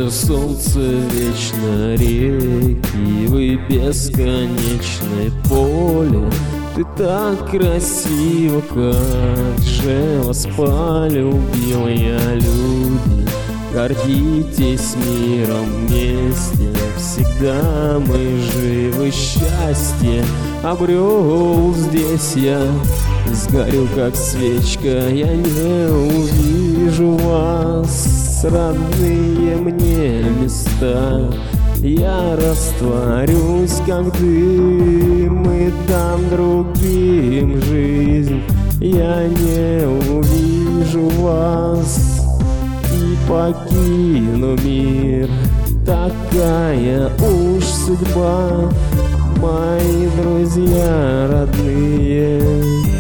же солнце вечно, реки вы бесконечное поле. Ты так красиво, как же вас полюбил я, люди. Гордитесь миром вместе, всегда мы живы, счастье обрел здесь я. Сгорю, как свечка, я не увижу вас, родные мне места. Я растворюсь, как дым, и дам другим жизнь. Я не увижу вас и покину мир. Такая уж судьба, мои друзья родные.